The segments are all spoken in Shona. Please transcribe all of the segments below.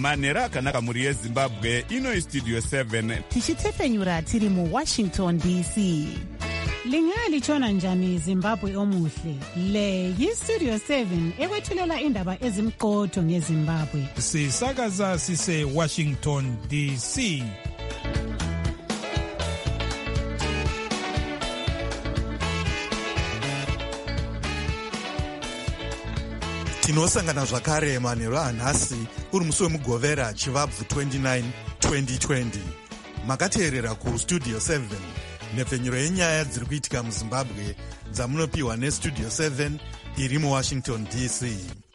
manhero akanaka mhuri yezimbabwe. Ino Studio 7 tichitefenyura tiri muWashington DC. Lingalitshona njani Zimbabwe omuhle? Le yiStudio 7 ekwethulela indaba ezimqotho ngeZimbabwe. Sisakaza sise Washington DC. Tinosangana zvakare manhero anhasi uri musi wemugovera chivabvu 29 2020. Makateerera kuStudio 7 nhepfenyuro yenyaya dziri kuitika muZimbabwe dzamunopiwa neStudio 7 iri muWashington DC.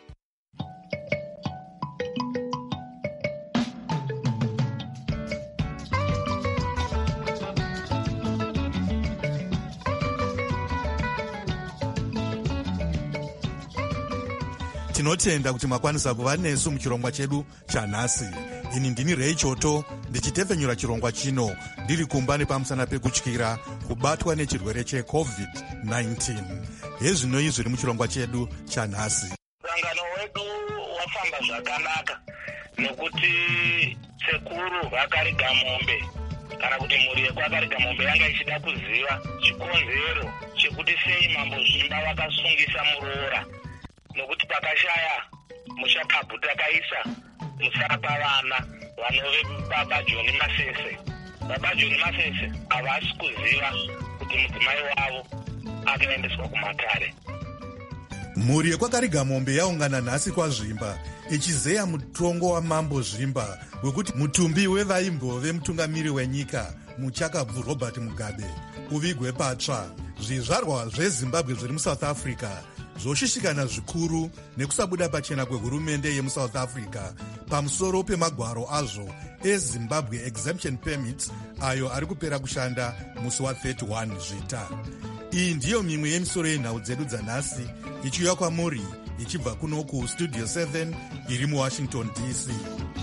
Tinotenda kuti makwanisa kuva nesu muchirongwa chedu chanhasi. Ini ndini Ray Choto ndichitefenyura chirongwa chino ndiri kumba nepamusana pekutyira kubatwa nechirwere cheCovid-19. Hezvino izviri muchirongwa chedu chanhasi. Sangano wedu wafamba zvakanaka nokuti sekuru vakariga mombe kana kuti mhuri yekwakariga mombe yanga ichida kuziva chikonzero chekuti sei mambo Zvimba vakasungisa muroora, nokuti pakashaya mushakabvu takaisa musapa vana vanove baba John Masese. Baba John Masese havasi kuziva kuti mudzimai wavo akaendeswa kumatare. Mhuri yekwakariga mombe yaungana nhasi kwaZvimba ichizeya mutongo wamambo Zvimba wekuti mutumbi wevaimbove mutungamiri wenyika muchakabvu Robert Mugabe uvigwe patsva. Zvizvarwa zveZimbabwe zviri muSouth Africa zvoshishikana zvikuru nekusabuda pachena kwehurumende yemuSouth Africa pamusoro pemagwaro azvo eZimbabwe Exemption Permits ayo ari kupera kushanda musi wa31 Zvita. Iyi ndiyo mimwe yemisoro yenhau dzedu dzanhasi ichiuya kwamuri ichibva kuno kuStudio 7 iri muWashington DC.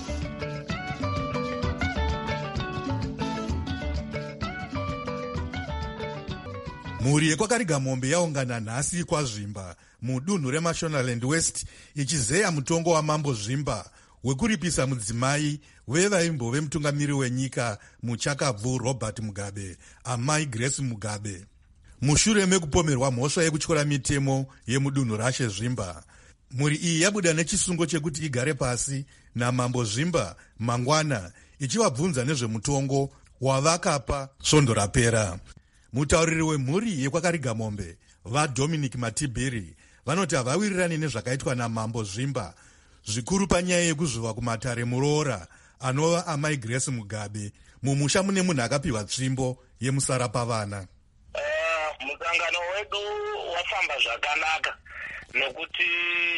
Mhuri yekwakariga mombe yaungana nhasi kwaZvimba mudunhu reMashonaland West ichizeya mutongo wamambo Zvimba wekuripisa mudzimai wevaimbove mutungamiri wenyika muchakabvu Robert Mugabe, amai Grace Mugabe. Mushure mekupomerwa mhosva yekutyora mitemo yemudunhu rashe Zvimba, mhuri iyi yabuda nechisungo chekuti igare pasi namambo Zvimba mangwana ichivabvunza nezvemutongo wavakapa svondo rapera. Mutauriri wemhuri yekwakariga mombe vaDominic Matibiri vanoti havawirirani nezvakaitwa namambo Zvimba, zvikuru panyaya yekuzviva kumatare muroora anova amai Grace Mugabe mumusha mune munhu akapiwa tsvimbo yemusarapa vana. Musangano wedu wafamba zvakanaka nokuti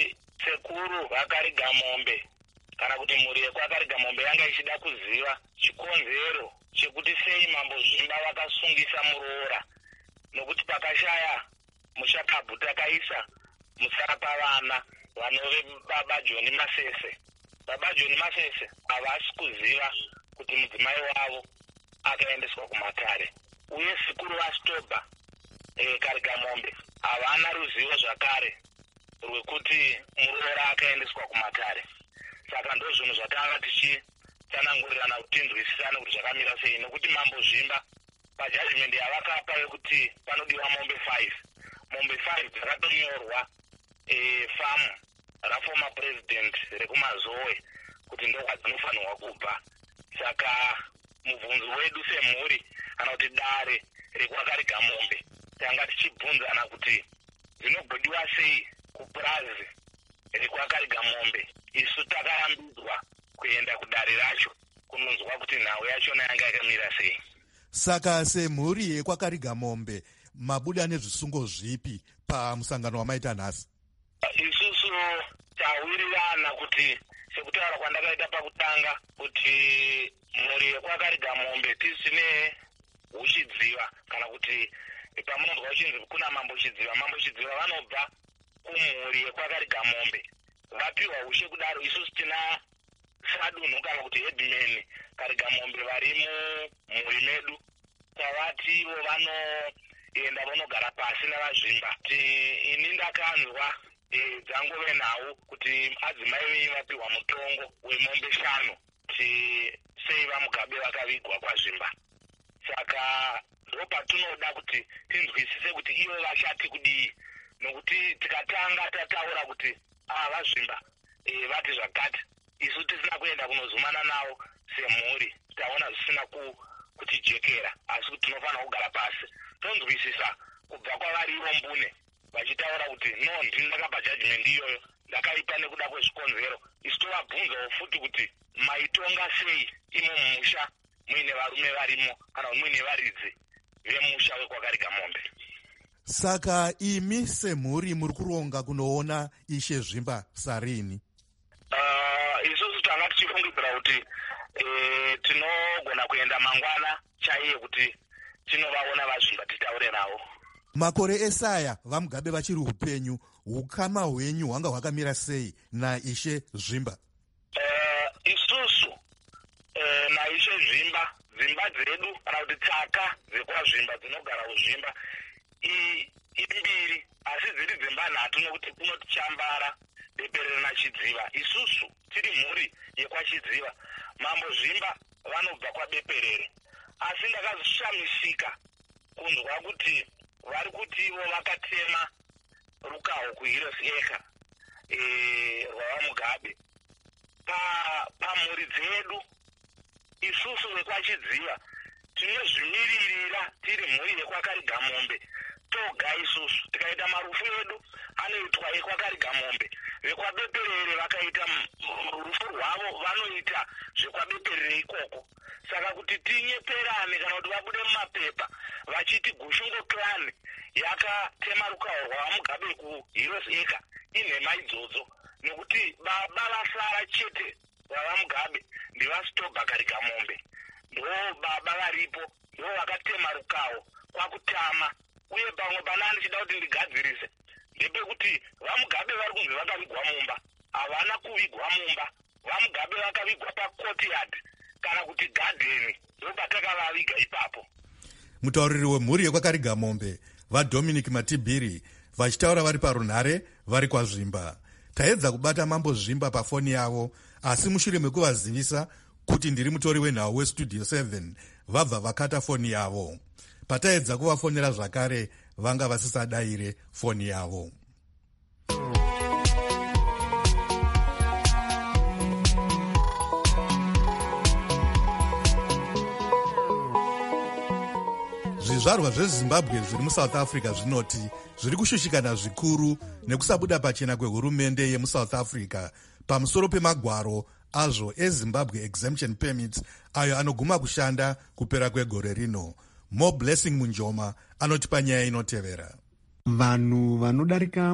sekuru vakariga mombe kana kuti mhuri yekwakariga mombe yanga ichida kuziva chikonzero chekuti sei mambo Zvimba vakasungisa muroora, nokuti pakashaya mushakabvu takaisa musarapa vana vanove baba John Masese. Baba John Masese havasi kuziva kuti mudzimai wavo akaendeswa kumatare, uye sikuru vaStoba kariga mombe havana ruzivo zvakare rwekuti muroora akaendeswa kumatare. Saka ndo zvinhu zvatanga tichitsanangurirana kuti tinzwisisane kuti zvakamira sei, nokuti mambo Zvimba pajudgment yavakapa yekuti panodiwa mombe 5. Mombe 5 dzakatonyorwa famu raformer president rekumazowe kuti ndokwadzinofanirwa kubva. Saka mubvunzo wedu semhuri kana kuti dare rekwakariga mombe tanga tichibvunzana kuti zvinogodiwa sei kupurazi rekwakariga mombe. Isu takayambidzwa kuenda kudare racho kunonzwa kuti nhau yachona yanga yakamira sei. Saka semhuri yekwakariga mombe mabuda nezvisungo zvipi pamusangano wamaita nhasi? Isusu tawirirana kuti sekutaura kwandakaita pakutanga kuti mhuri yekwakariga mombe tisine huchidziva kana kuti pamunonzwa uchinzi kuna mambo chidziva. Mambo chidziva vanobva kumhuri yekwakariga mombe, vapiwa ushe kudaro. Isusu tina sadunhu kana kuti headman kariga mombe vari mumhuri medu, tavati ivo vanoenda vanogara pasi navaZvimba. Ini ndakanzwa dzangove nawo kuti adzimai venyu vapiwa mutongo wemombe 5 kuti sei vaMugabe vakavigwa kwaZvimba. Saka ndo patinoda kuti tinzwisise kuti ivo vashati kudii, nokuti tikatanga tataura kuti vaZvimba vati zvakati, isu tisina kuenda kunozumana navo semhuri, taona zvisina kutijekera, asi kuti tinofanira kugara pasi tonzwisisa kubva kwavarivo mbune vachitaura kuti no, ndini ndakapa judgment iyoyo, ndakaipa nekuda kwezvikonzero. Isu tovabvunzawo futi kuti maitonga sei imo mumusha muine varume varimo kana muine varidzi vemusha wekwakarigamombe. Saka imi semhuri muri kuronga kunoona Ishe Zvimba sarini? Isusu tanga tichifungidzira kuti tinogona kuenda mangwana chaiye kuti tinovaona vaZvimba titaure navo. Makore esaya vaMugabe vachiri upenyu, ukama hwenyu hwanga hwakamira sei naIshe Zvimba? Isusu naIshe Zvimba, dzimba dzedu kana kuti tsaka dzekwaZvimba dzinogara uZvimba imbiri, asi dziri dzimba 3 nokuti kunoti Chambara, Beperere naChidziva. Isusu tiri mhuri yekwaChidziva, Mambo Zvimba vanobva kwaBeperere, asi ndakazvishamisika kunzwa kuti vari kuti ivo vakatema rukawo kuHeroes Acre rwavaMugabe. Pamhuri dzedu isusu vekwaChidziva tinozvimiririra tiri mhuri yekwakarigamombe toga. Isusu tikaita marufu edu anoitwa ekwakarigamombe, vekwaBeperere vakaita rufu rwavo vanoita zvekwaBeperere ikoko. Saka kuti tinyeperane kana kuti vabude mumapepa vachiti Gushungo clan yakatema rukawo rwavaMugabe kuHeroes Acre inhema idzodzo, nekuti baba vasara chete vavaMugabe ndivasitobha Karigamombe, ndo baba varipo ndo vakatema rukawo kwakutama. Uye pamwe pana ndichida kuti ndigadzirise ndepekuti vaMugabe vari kunzi vakavigwa mumba, havana kuvigwa mumba. VaMugabe vakavigwa pacourtyard kana kuti garden, ndo patakavaviga ipapo. Mutauriri wemhuri yekwakarigamombe vaDominic Matibiri vachitaura vari parunhare vari kwaZvimba. Taedza kubata Mambo Zvimba pafoni yavo, asi mushure mekuvazivisa kuti ndiri mutori wenhau weStudio 7 vabva vakata foni yavo. Pataedza kuvafonera zvakare vanga vasisadaire foni yavo. Zvizvarwa zveZimbabwe zviri muSouth Africa zvinoti zviri kushushikana zvikuru nekusabuda pachena kwehurumende yemuSouth Africa pamusoro pemagwaro azvo eZimbabwe Exemption Permits ayo anoguma kushanda kupera kwegore rino. Mo Blessing Munjoma anotipa nyaya inotevera. Vanhu vanodarika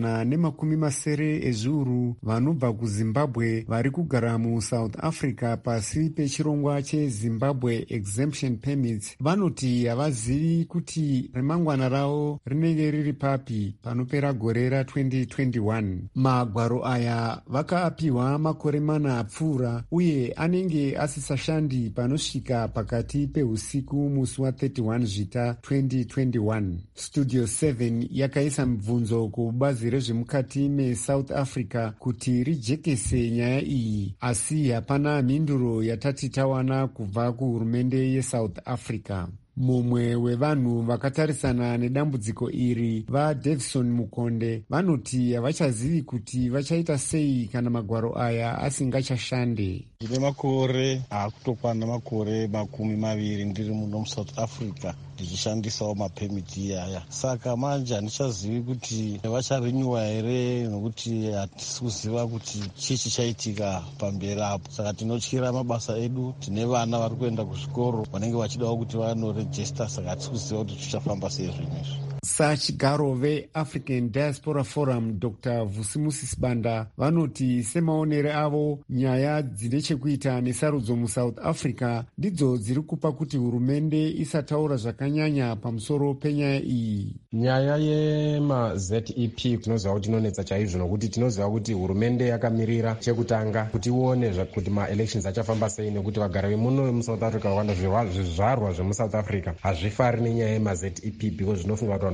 170 ezviuru vanobva kuZimbabwe vari kugara muSouth Africa pasi pechirongwa cheZimbabwe Exemption Permits vanoti havazivi kuti remangwana ravo rinenge riri papi panopera gore ra2021. Magwaro aya vakaapiwa makore 4 apfuura uye anenge asisashandi panosvika pakati peusiku musi wa31 Zvita 2021. Studio 7 yakaisa mibvunzo kubazi rezvemukati meSouth Africa kuti rijekese nyaya iyi, asi hapana mhinduro yatati tawana kubva kuhurumende yeSouth Africa. Mumwe wevanhu vakatarisana nedambudziko iri, vaDavison Mukonde, vanoti havachazivi kuti vachaita sei kana magwaro aya asingachashande. Ndine makore akutokwana makore 20 ndiri muno muSouth Africa ndichishandisawo mapemiti iyaya. Saka manje handichazivi kuti vacharenyuwa here, nokuti hatisi kuziva kuti chii chichaitika pamberi apo. Saka tinotyira mabasa edu, tine vana vari kuenda kuzvikoro vanenge vachidawo kuti vanorejista, saka hatisi kuziva kuti tichafamba sei zvinhu izvi. Sachigaro veAfrican Diaspora Forum Dr. Vusimusi Sibanda vanoti semaonere avo nyaya dzine chekuita nesarudzo muSouth Africa ndidzo dziri kupa kuti hurumende isataura zvakanyanya pamusoro penyaya iyi. Nyaya yemaZEP tinoziva kuti inonetsa chaizvo, nokuti tinoziva kuti hurumende yakamirira chekutanga kuti ione kuti maelections achafamba sei, nekuti vagara vemuno muSouth Africa vakawanda zvizvarwa zvemuSouth Africa hazvifari nenyaya yemaZEP because zvinofunga kuti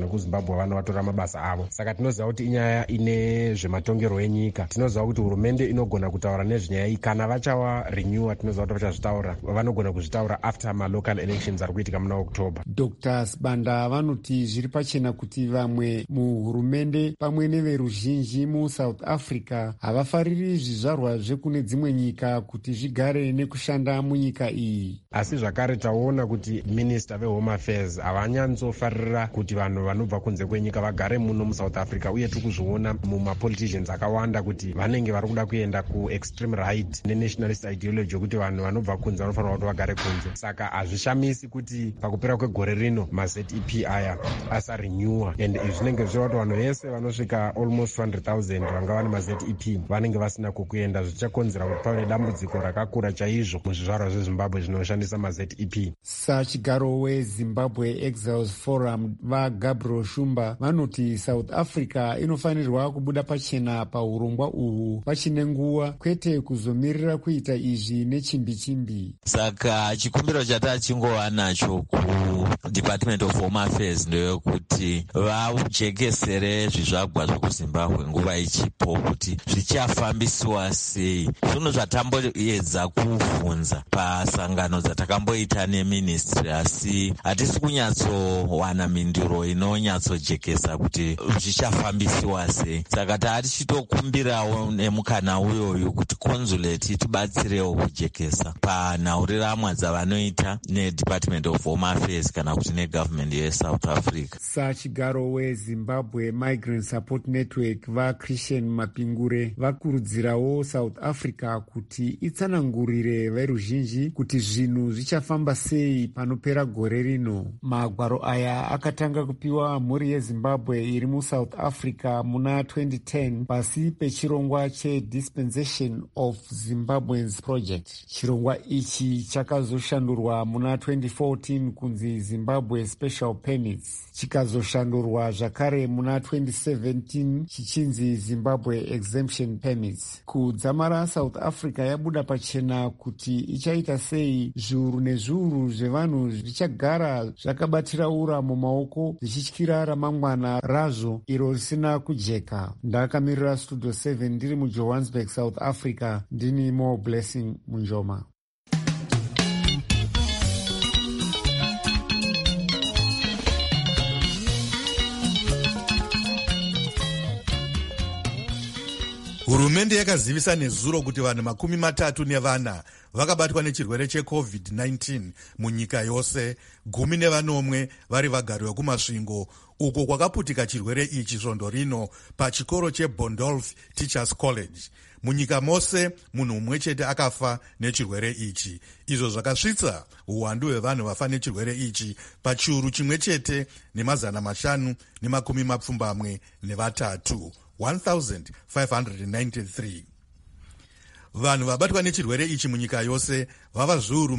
vanhu vekuzimbabwe vana vatora mabasa avo. Saka tinoziva kuti inyaya ine zvematongero enyika. Tinoziva kuti hurumende inogona kutaura nezvenyaya iyi kana vachawa renewa. Tinoziva kuti vachazvitaura, vanogona kuzvitaura after local elections ari kuitika muna October. Dr. Sibanda vanoti zviri pachena kuti vamwe muhurumende pamwe neveruzhinji muSouth Africa havafariri zvizvarwa zvekune dzimwe nyika kuti zvigare nekushanda munyika iyi. Asi zvakare taona kuti Minister veHome Affairs havanyatsofarira kuti vanhu vanobva kunze kwenyika vagare muno muSouth Africa, uye tiri kuzviona mumapoliticians akawanda kuti vanenge vari kuda kuenda kuextreme right nenationalist ideology yokuti vanhu vanobva kunze vanofanira kuti vagare kunze. Saka hazvishamisi kuti pakupera kwegore rino maZEP aya asarenewa, and izvi zvinenge zvichireva kuti vanhu vese vanosvika almost 200,000 vanga vane maZEP vanenge vasina kukuenda, zvichakonzera kuti pave nedambudziko rakakura chaizvo muzvizvarwa zveZimbabwe zvinoshandisa maZEP. Sachigaro weZimbabwe Exiles Forum vaGabriel Shumba vanoti South Africa inofanirwa kubuda pachena paurongwa uhu pachine nguva, kwete kuzomirira kuita izvi nechimbi-chimbi. Saka chikumbiro chatachingova nacho kuDepartment of Home Affairs ndeyekuti vajekesere zvizvagwa zvekuZimbabwe nguva ichipo kuti zvichafambisiwa sei. Zvinhu zvatamboedza kuvhunza pasangano dzatakamboita neministry, asi hatisi kunyatsowana mindiro inonyatsojekesa kuti zvichafambisiwa sei. Saka tichitokumbirawo nemukana uyoyu kuti consulate itibatsirewo kujekesa panhaurirama dzavanoita neDepartment of Home Affairs kana kuti negovernment yeSouth Africa. Sachigaro weZimbabwe Migrant Support Network vaChristian Mapingure vakurudzirawo South Africa kuti itsanangurire veruzhinji kuti zvinhu zvichafamba sei panopera gore rino. Magwaro aya akatanga kupiwa mhuri yeZimbabwe iri muSouth Africa muna 2010 pasi pechirongwa cheDispensation of Zimbabweans Project. Chirongwa ichi chakazoshandurwa muna 2014 kunzi Zimbabwe Special Permits, chikazoshandurwa zvakare muna 2017 chichinzi Zimbabwe Exemption Permits. Kudzamara South Africa yabuda pachena kuti ichaita sei zviuru nezviuru zvevanhu zvichagara zvakabatira ura mumaoko zvichityira ramangwana razvo iro risina kujeka. Ndakamirira Studio 7 ndiri muJohannesburg, South Africa. Ndini Mo Blessing Munjoma. Hurumende yakazivisa nezuro kuti vanhu 34 vakabatwa nechirwere cheCovid-19 munyika yose, 14 vari vagari vekumasvingo, uko kwakaputika chirwere ichi svondo rino pachikoro cheBondolf Teachers College. Munyika mose munhu mumwe chete akafa nechirwere ichi. Izvo zvakasvitsa uwandu hwevanhu vafa nechirwere ichi pachiuru chimwe chete ne573. 1593. Vanhu vabatwa nechirwere ichi munyika yose vava zviuru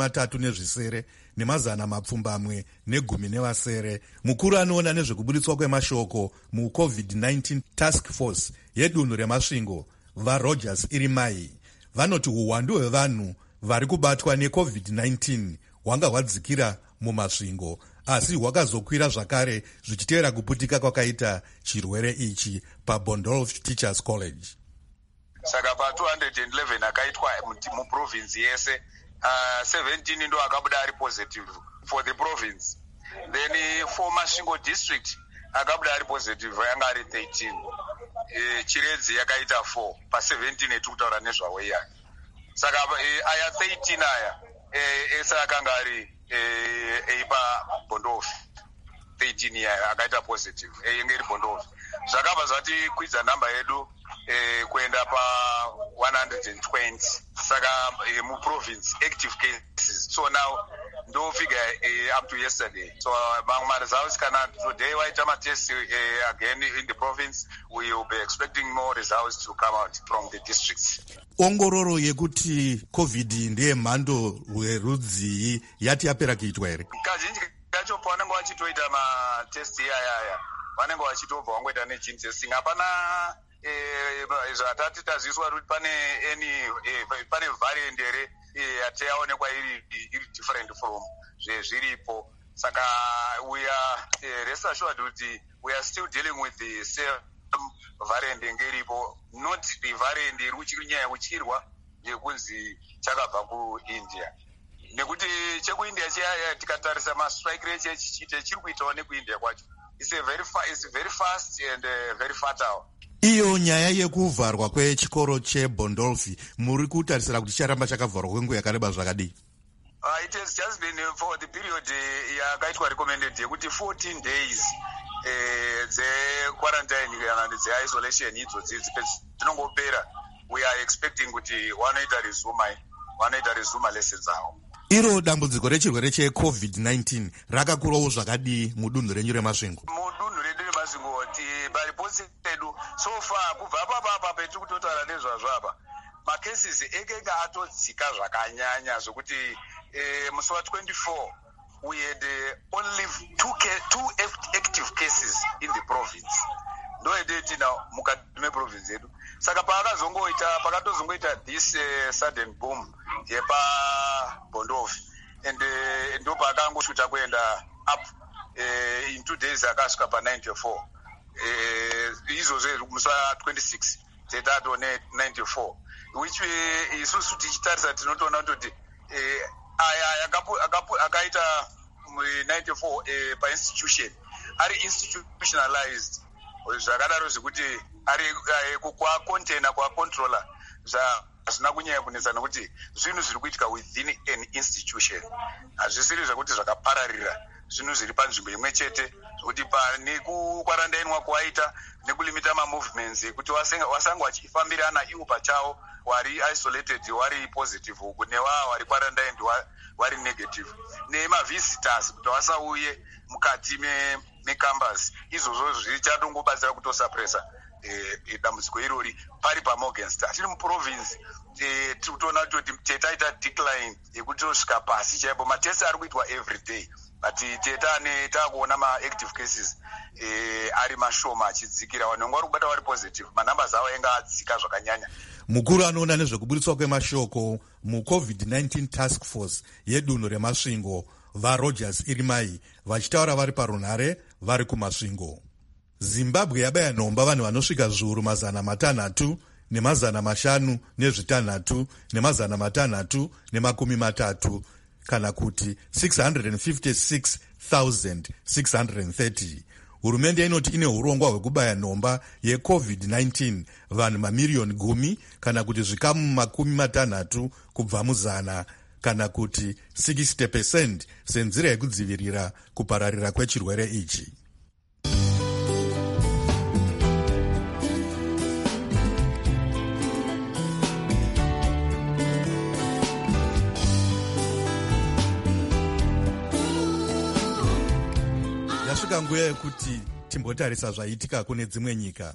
37,117. Mukuru anoona nezvekubuditswa kwemashoko muCovid-19 Task Force yedunhu remasvingo vaRogers Irimai vanoti uwandu hwevanhu vari kubatwa neCovid-19 hwanga hwadzikira mumasvingo, asi hwakazokwira zvakare zvichitevera kuputika kwakaita chirwere ichi paBondolf Teachers College. Saka pa211 akaitwa muprovince yese, 17 ndo akabuda ari positive for the province. Then for Masvingo district akabuda ari positive yanga ari 13. Chiredzi yakaita 4 pa17 etikutaura nezvawo iya. Saka aya 13 aya esa akanga ari eipa Bondolf 13 ya akaita positive engeri Bondolf. Zvakabva zvati kwidza namba yedu kuenda pa 120. Saka mu province active cases, so now no figure up to yesterday. So my results cannot today waita matest again in the province. We will be expecting more results to come out from the districts. Ongororo yekuti COVID ndiye mhando rwerudzi yati yapera kuitwa here? Kazhinji kacho pavanenge vachitoita matest aya vanenge vachitobva vangoita negene testing. Hapana zvatati taziswa kuti pane variant here yataonekwa iri different from zvezviripo. Saka we are rest assured that we are still dealing with the same variant ngeripo, not the variant iruchinyaya kuchirwa yekunzi chakabva kuIndia. Nekuti chekuIndia chiyaya tikatarisa ma-strike rate chiri kuitawo nekuIndia kwacho. It's very fast and very fatal. Iyo nyaya yekuvharwa kwechikoro cheBondolfi muri kutarisira kuti charamba chakavharwa kwenguva yakareba zvakadii? It has just been for the period yakaitwa recommended yekuti 14 days quarantine kana isolation idzodzi dzinongopera. We are expecting kuti wanoita resume lessons avo. Iro dambudziko rechirwere cheCovid-19 rakakurawo zvakadii mudunhu renyu reMasvingo? Mudunhu redu reMasvingo paripotsi edu so far kubva apapa petiri kutotaura nezvazvo apa macases ekega atodzika zvakanyanya zvokuti musi wa24 we had only two active cases in the province. Ndo edetina mukati meprovince yedu. Saka pakatozongoita this sudden boom yepa Bondolfi and ndo pakangoshuta kuenda up in 2 days akasvika pa94 izvozvo musi wa26 tetato ne94 which isusu tichitarisa tinotoona kuti aya akaita 94 pa-institution ari institutionalized zvakadaro zvekuti ari kwa-container kwa-controller hazvina kunyanya kunetsa nokuti zvinhu zviri kuitika within an institution hazvisiri zvekuti zvakapararira zvinhu zviri panzvimbo imwe chete zvokuti nekukwarandainwa kwaita nekulimita ma-movements ekuti wasanga vachifambirana ivo pachavo wari isolated wari positive uku newa wari quarantined wari negative nema-visitors kuti vasauye mukati mecampus izvozvo zvichatongobatsira kutosapresa dambudziko irori pari paMorgan Star. Tiri muprovince tiri kutoona kuti tetaita decline yekuti tosvika pasi chaipo. Matest ari kuitwa every day but takuona ma-active cases ari mashoma achidzikira. Vanhu vari kubata vari positive, manumbers avo enga adzika zvakanyanya. Mukuru anoona nezvekuburitswa kwemashoko muCovid-19 task force yedunhu reMasvingo vaRogers Irimai vachitaura vari parunhare vari kuMasvingo. Zimbabwe yabaya nhomba vanhu vanosvika zviuru 600 506 630 kana kuti 656,630. Hurumende inoti ine urongwa hwekubaya nhomba yeCovid-19 vanhu mamiliyoni 10 kana kuti zvikamu 60 kubva muzana kana kuti 60% senzira yekudzivirira kupararira kwechirwere ichi. Yasvika nguva yekuti timbotarisa zvaitika kune dzimwe nyika.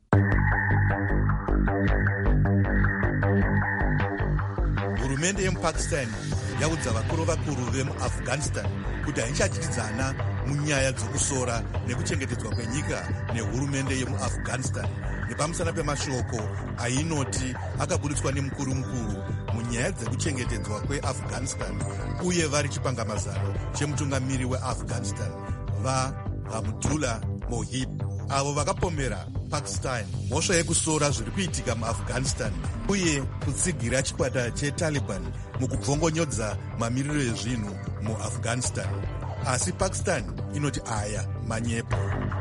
Hurumende yemuPakistan yaudza vakuru vemuAfghanistan kuti haichadyidzana munyaya dzokusora nekuchengetedzwa kwenyika nehurumende yemuAfghanistan nepamusana pemashoko ainoti akaburitswa nemukuru munyaya dzekuchengetedzwa kweAfghanistan uye vari chipangamazano chemutungamiri weAfghanistan vaHamdullah Mohib, avo vakapomera Pakistan mhosva yekusora zviri kuitika muAfghanistan uye kutsigira chikwata cheTaliban mukubvongonyodza mamiriro ezvinhu muAfghanistan. Asi Pakistan inoti aya manyepo.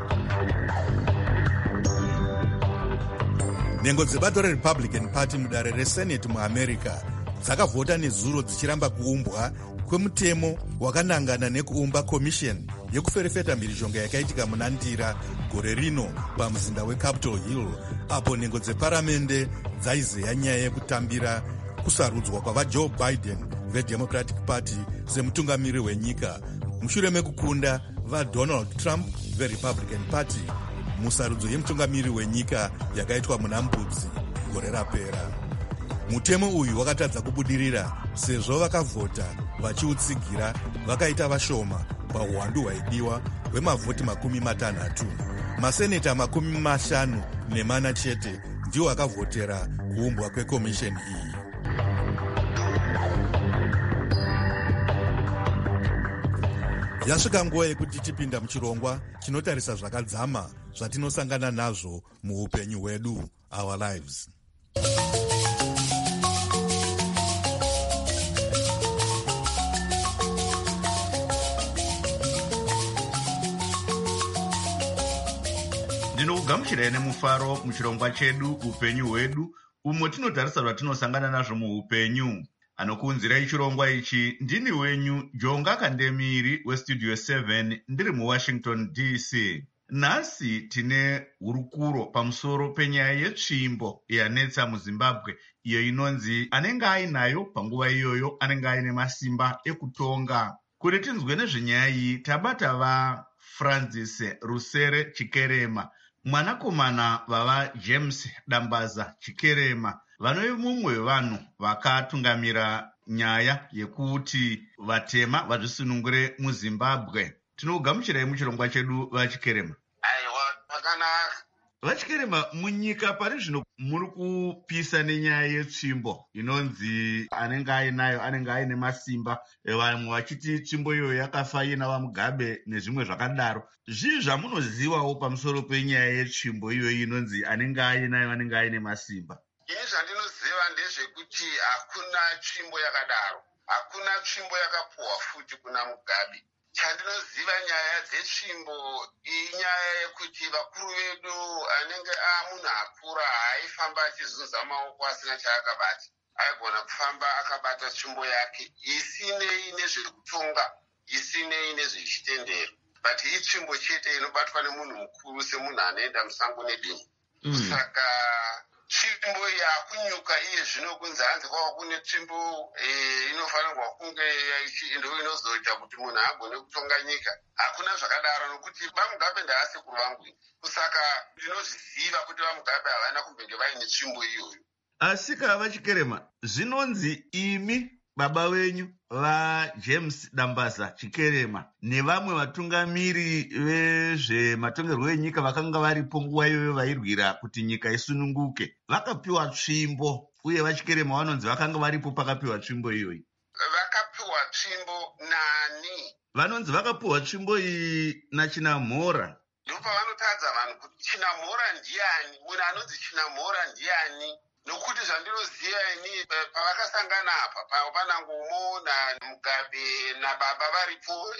Nhengo dzebato reRepublican Party mudare reSenate muAmerica dzakavhota nezuro dzichiramba kuumbwa kwemutemo wakanangana nekuumba komisheni yekuferefeta mhirizhonga yakaitika muna Ndira gore rino pamuzinda weCapitol Hill, apo nhengo dzeparamende dzaizeya nyaya yekutambira kusarudzwa kwavaJoe Biden veDemocratic Party semutungamiri wenyika mushure mekukunda vaDonald Trump veRepublican Party musarudzo yemutungamiri wenyika yakaitwa muna Mbudzi gore rapera. Mutemo uyu wakatadza kubudirira sezvo vakavhota vachiutsigira vakaita vashoma pauwandu hwaidiwa hwemavhoti 60. Maseneta 54 chete ndiwo akavhotera kuumbwa kwekomisheni iyi. Yasvika nguva yekuti tipinda muchirongwa chinotarisa zvakadzama zvatinosangana nazvo muupenyu hwedu, our lives. Ndinokugamuchirai nemufaro muchirongwa chedu upenyu hwedu, umo tinotarisa zvatinosangana nazvo muupenyu. Anokuunzirai chirongwa ichi ndini wenyu Jonga Kandemiri westudio 7 ndiri muWashington DC. Nhasi tine hurukuro pamusoro penyaya yetsvimbo yanetsa muZimbabwe, iyo inonzi anenge ainayo panguva iyoyo anenge aine masimba ekutonga. Kuti tinzwe nezvenyaya iyi tabata vaFrancis Rusere Chikerema, mwanakomana vava James Dambaza Chikerema, vanove mumwe wevanhu vakatungamira nyaya yekuti vatema vazvisunungure muZimbabwe. Tinokugamuchirai muchirongwa chedu vaChikerema. Aiwa, pakanaka. VaChikerema, munyika pari zvino muri kupisa nenyaya yetsvimbo inonzi anenge ainayo anenge aine masimba, vamwe vachiti tsvimbo iyoyo yakafa ina vaMugabe nezvimwe zvakadaro. Zvii zvamunozivawo pamusoro penyaya yetsvimbo iyoyo inonzi anenge ainayo anenge aine masimba? Ini zvandinoziva ndezvekuti hakuna tsvimbo yakadaro, hakuna tsvimbo yakapuhwa futi kuna Mugabe. Chandinoziva nyaya dzetsvimbo inyaya yekuti vakuru vedu anenge munhu akura haifamba achizunza maoko asina chaakabata. Aigona kufamba akabata tsvimbo yake isinei nezvekutonga, isinei nezvechitendero. But itsvimbo chete inobatwa nemunhu mukuru semunhu anoenda musango nedemo. Saka tsvimbo yakunyuka iye zvino kunzi hanzi kwava kune tsvimbo inofanirwa kunge ndo inozoita kuti munhu agone kutonga nyika. Hakuna zvakadaro nokuti vaMugabe ndaasekuru vangu. Kusaka ndinozviziva kuti vaMugabe havana kumbenge vaine tsvimbo iyoyo. Asika vaChikerema, zvinonzi imi baba venyu vaJames Dambaza Chikerema nevamwe vatungamiri vezvematongerwo enyika vakanga varipo nguva iyoyo vairwira kuti nyika isununguke vakapiwa tsvimbo, uye vaChikerema vanonzi vakanga varipo pakapiwa tsvimbo iyoyi. Vakapiwa tsvimbo nani? Vanonzi vakapiwa tsvimbo iyi naChinamhora. Ndopavanotadza vanhu kuti Chinamhora ndiani, munhu anonzi Chinamhora ndiani? Nokuti zvandinoziva ini pavakasangana apa panangomo naMugabe nababa varipo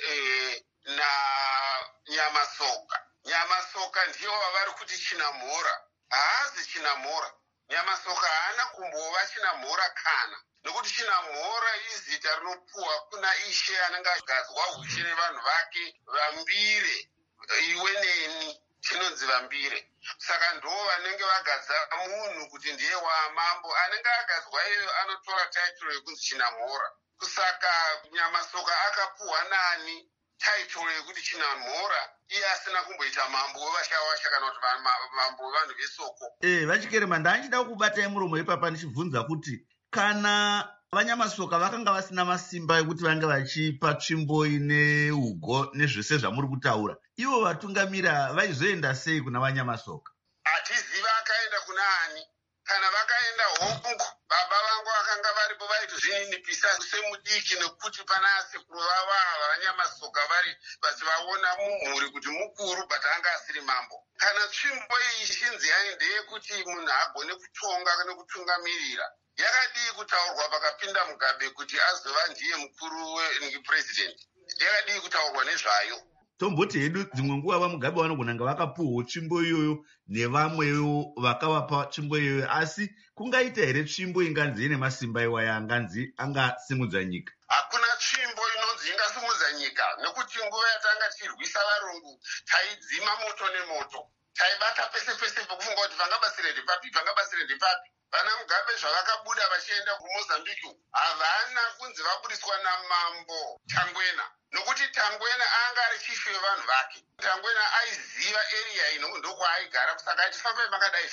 naNyamasoka. Nyamasoka ndiyo vavari kuti Chinamhora. Haazi Chinamhora. Nyamasoka haana kumbova Chinamhora kana. Nokuti Chinamhora izita rinopuhwa kuna ishe anenge agadzwa ushe nevanhu vake vambire, iwe neni chinonzi vambire. Saka ndo vanenge vagadza munhu kuti ndiye wamambo, anenge agadzwa iyoyo anotora taitoro yekunzi Chinamhora. Kusaka Nyamasoka akapuhwa nani taitoro yekuti Chinamhora, iye asina kumboita mambo wevashawasha kana kuti mambo wevanhu vesoko. VaChikerema, ndachida kubatai muromo ipapa ndichibvunza kuti kana vaNyamasoka vakanga vasina masimba ekuti vange vachipa tsvimbo ine ugo nezvese zvamuri kutaura, ivo vatungamira vaizoenda sei kuna vaNyamasoka? Hatiziva akaenda kuna ani. Kana vakaenda hongu, baba vangu vakanga varipo vaitozvininipisa semudiki nekuti pana asekuru vavo ava vaNyamasoka vari vachivaona mumhuri kuti mukuru but anga asiri mambo. Kana tsvimbo iyi ichinzi ndeyekuti munhu agone kutonga nekutungamirira, yakadii kutaurwa pakapinda Mugabe kuti azova ndiye mukuru wepresident? Yakadii kutaurwa nezvayo? Tomboti hedu dzimwe nguva vaMugabe vanogona nga vakapuhwa tsvimbo iyoyo nevamwewo vakavapa tsvimbo iyoyo, asi kungaita here tsvimbo inganzi ine masimba iwaya anganzi angasimudza nyika? Hakuna tsvimbo inonzi ingasimudza nyika, nekuti nguva yatanga tichirwisa varungu taidzima moto nemoto, taibata pese pese pekufunga kuti vangabasire ndepapi. Vana Mugabe zvavakabuda vachienda kuMozambique havana kunzi vabudiswa namambo Tangwena, nokuti Tangwena anga ari chifu yevanhu vake. Tangwena aiziva area ino ndokwaaigara, kusaka aiti fambai makadai.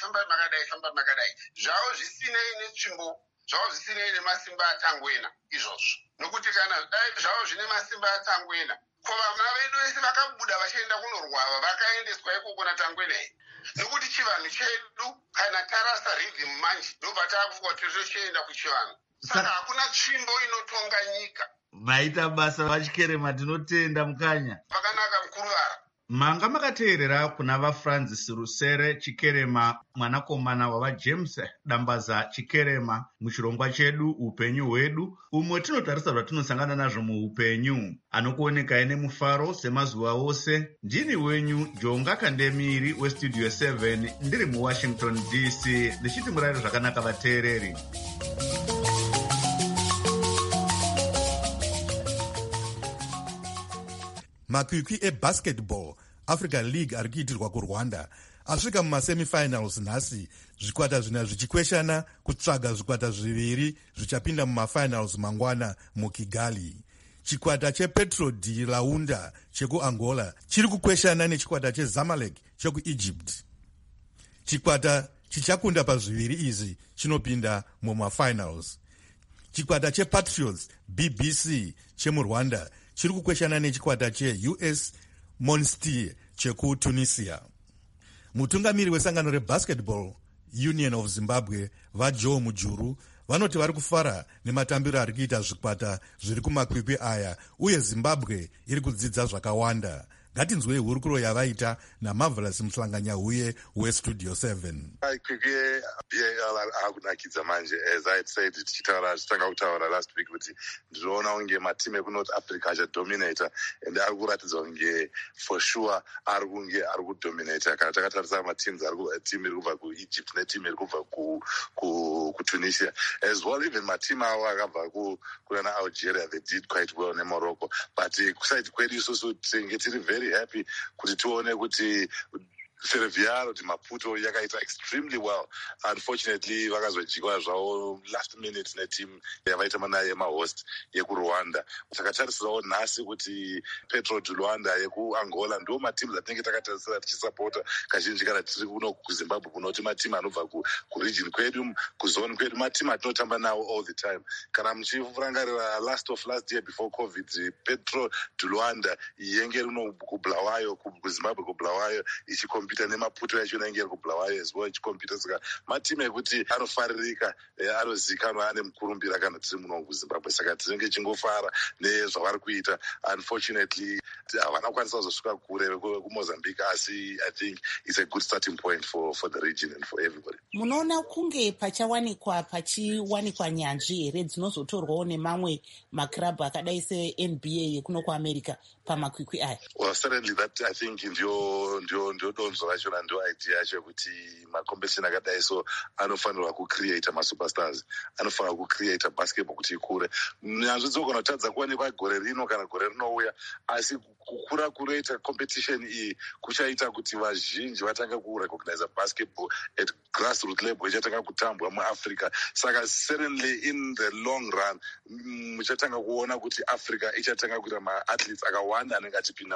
Zvavo zvisinei netsvimbo, zvavo zvisinei nemasimba aTangwena izvozvo. Nokuti kana dai zvavo zvine masimba aTangwena, ko vana vedu vese vakabuda vachienda kunorwava vakaendeswa ikoko naTangwena iyi. Nokuti chivanhu chedu kana tarasa rhythm manje ndobva takufunga kuti tochienda kuchivanhu. Saka hakuna tsvimbo inotonga nyika. maita basa vachikerema, tinotenda mukanya. Pakanaka Mkuruvara. Manga makateerera kuna vaFrancis Rusere Chikerema, mwanakomana wavaJames Dambaza Chikerema, muchirongwa chedu upenyu hwedu, umwe tinotarisa zvatinosangana nazvo muupenyu. Anokuonekai nemufaro semazuva ose. Ndini wenyu Jonga Kandemiri weStudio 7 ndiri muWashington DC, ndichiti murayiro zvakanaka vateereri. Makwikwi ebasketball Africa League ari kuitirwa kuRwanda asvika mumasemifinals nhasi, zvikwata zvina zvichikweshana kutsvaga zvikwata zviviri zvichapinda mumafinals mangwana muKigali. Chikwata chePetro di Launda chekuAngola chiri kukweshana nechikwata cheZamalek chekuEgypt. Chikwata chichakunda pazviviri izvi chinopinda mumafinals. Chikwata chePatriots BBC chemuRwanda chiri kukweshana nechikwata cheUS Monastir chekuTunisia. Mutungamiri wesangano reBasketball Union of Zimbabwe vaJoe Mujuru vanoti vari kufara nematambiro ari kuita zvikwata zviri kumakwikwi aya, uye Zimbabwe iri kudzidza zvakawanda. Ngatinzwei hurukuro yavaita naMarvelous Muhlanganyahuye weStudio 7. Makwikwi BAL akunakidza manje, as I had said tichitanga kutaura last week kuti ndinoona unge matimu ekuNorth Africa achadominata, and ari kuratidza unge for sure ari kudominata. Kana takatarisa matimu iri kubva kuEgypt netimu iri kubva kuTunisia as well, even matimu avo akabva kuna Algeria, they did quite well neMorocco, but kuside kwedu isusu tinge tiri very happy kuti tione kuti Ferroviário de Maputo yakaita extremely well. Unfortunately vakazojikwa zvavo last minute neteam yavaita manaye mahost yekuRwanda. Takatarisirawo nhasi kuti Petro de Luanda yekuAngola ndo matimu atinenge takatarisira tichisapota kazhinji kana tiri kuno kuZimbabwe, kunoti matimu anobva kuregion kwedu, kuzone kwedu, matimu atinotamba nawo all the time. Kana muchirangarira last year before COVID, Petro de Luanda yenge runo kuBulawayo, kuZimbabwe kuBulawayo ichikompita nemaputo yacho inenge iri kuBulawayo as well ichikompita. Saka matimu ekuti anofaririka, anozikanwa, ane mukurumbira kana tiri muno kuZimbabwe. Saka tinenge chingofara nezvavari kuita. Unfortunately havana kwanisa kuzosvika kure kuMozambique, asi I think it's a good starting point for the region and for everybody. Munoona kunge pachiwanikwa nyanzvi here dzinozotorwawo nemamwe makrabhu akadai seNBA yekuno kuAmerica pamakwikwi aya? Well, certainly that I think ndio donzo rachona, ndio idea yacho yekuti makompetition akadai so anofanirwa kucreata masuperstars, anofanirwa kucreata basketball kuti ikure. Nyanzvi dzogona kutadza kuwanikwa gore rino kana gore rinouya, asi kukura kunoita competition iyi kuchaita kuti vazhinji vatange kurecognize basketball at grassroots level ichatanga kutambwa muAfrica. Saka certainly in the long run muchatanga kuona kuti Africa ichatanga kuita maathletes akawanda anenge achipinda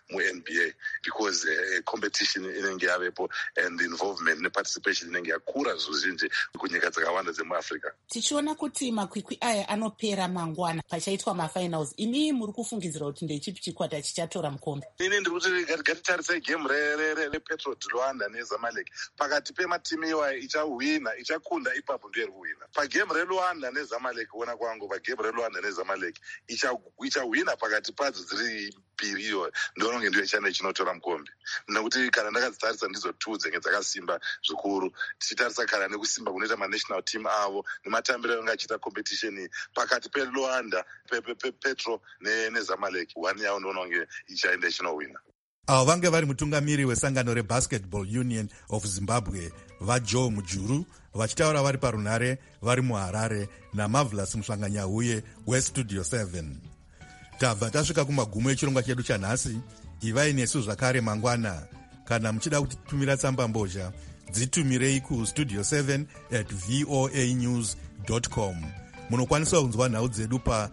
muNBA because competition inenge yavepo and involvement neparticipation inenge yakura zvizhinji kunyika dzakawanda dzemuAfrica. Tichiona kuti makwikwi aya anopera mangwana pachaitwa mafinals, ini muri kufungidzira kuti ndechipi chikwata chichatora mukombe? Ini ndiri kuti ngatitarise game rePetro de Luanda neZamalek. Pakati pematimu iwayo ichahwina, ichakunda ipapo ndiyo iri kuhwina. Pagame reLuanda neZamalek, kuona kwangu pagame reLuanda neZamalek ichahwina pakati padzo dziri mbiri iyoyo, ndononge ndiyo ichane chinotora mukombe. Nekuti kana ndakadzitarisa ndidzo two dzenge dzakasimba zvikuru, tichitarisa kana nekusimba kunoita manational team avo nematambiro anga achiita competition iyi pakati peLuanda, Petro neZamalek, one yavo ndononge ichaenda ichinohwina. Avo vange vari mutungamiri wesangano reBasketball Union of Zimbabwe vaJoe Mujuru vachitaura vari parunhare vari muHarare naMarvelous Muhlanganyahuye weStudio 7. Tabva tasvika kumagumo echirongwa chedu chanhasi. Ivai nesu zvakare mangwana. Kana muchida kutitumira tsamba mbozha, dzitumirei kustudio 7@voanews.com. Munokwanisa kunzwa nhau dzedu pa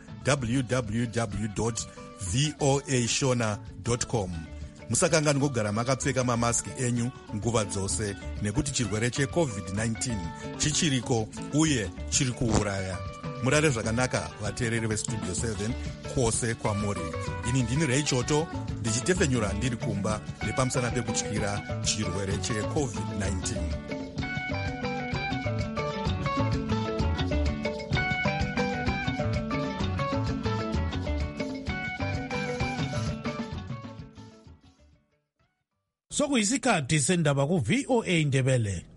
www.voashona.com. Musakanganwe kugara makapfeka mamaski enyu nguva dzose, nekuti chirwere cheCovid-19 chichiriko uye chiri kuuraya. Murare zvakanaka vateereri veStudio 7 kwose kwamuri. Ini ndini Ray Choto ndichitefenyura ndiri kumba nepamusana pekutyira chirwere cheCovid-19. sokuyisikhathi sendaba ku-VOA Ndebele.